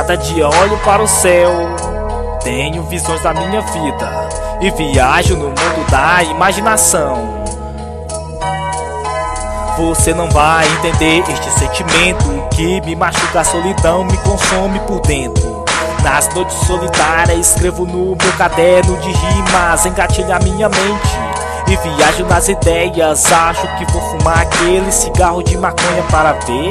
Cada dia olho para o céu, tenho visões da minha vida e viajo no mundo da imaginação. Você não vai entender este sentimento que me machuca, a solidão me consome por dentro. Nas noites solitárias escrevo no meu caderno de rimas, engatilho a minha mente e viajo nas ideias. Acho que vou fumar aquele cigarro de maconha para ver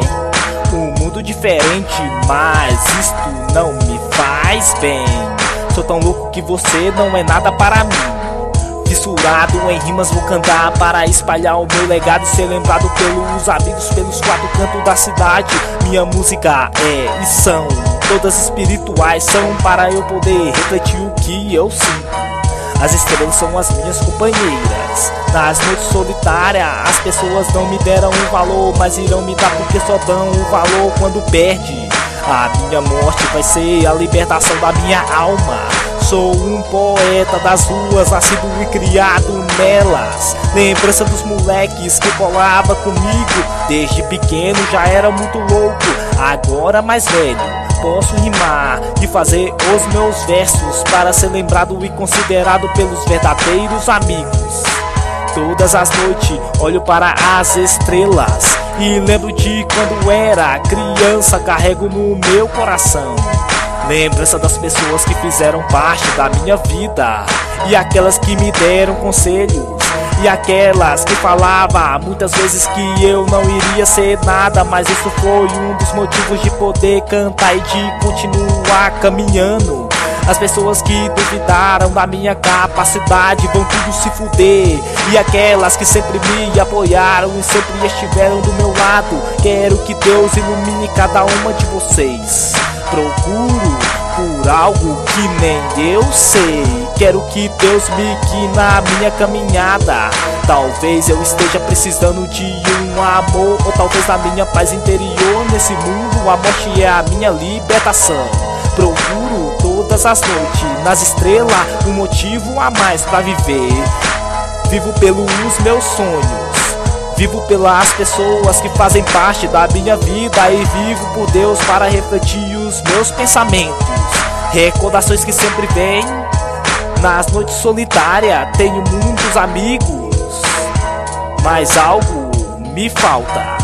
um mundo diferente, mas isto não me faz bem. Sou tão louco que você não é nada para mim. Fissurado em rimas vou cantar para espalhar o meu legado e ser lembrado pelos amigos, pelos quatro cantos da cidade. Minha música é e são todas espirituais, são para eu poder refletir o que eu sinto. As estrelas são as minhas companheiras. Nas noites solitárias as pessoas não me deram um valor, mas irão me dar porque só dão o valor quando perde. A minha morte vai ser a libertação da minha alma. Sou um poeta das ruas, nascido e criado nelas. Lembrança dos moleques que colava comigo. Desde pequeno já era muito louco. Agora mais velho, posso rimar e fazer os meus versos para ser lembrado e considerado pelos verdadeiros amigos. Todas as noites olho para as estrelas e lembro de quando era criança, carrego no meu coração lembrança das pessoas que fizeram parte da minha vida, e aquelas que me deram conselhos, e aquelas que falavam muitas vezes que eu não iria ser nada, mas isso foi um dos motivos de poder cantar e de continuar caminhando. As pessoas que duvidaram da minha capacidade vão tudo se fuder, e aquelas que sempre me apoiaram e sempre estiveram do meu lado, quero que Deus ilumine cada uma de vocês. Procuro por algo que nem eu sei, quero que Deus me guie na minha caminhada. Talvez eu esteja precisando de um amor, ou talvez na minha paz interior. Nesse mundo a morte é a minha libertação. Procuro todas as noites nas estrelas um motivo a mais pra viver. Vivo pelos meus sonhos, vivo pelas pessoas que fazem parte da minha vida, e vivo por Deus para refletir os meus pensamentos. Recordações que sempre vêm nas noites solitárias. Tenho muitos amigos, mas algo me falta.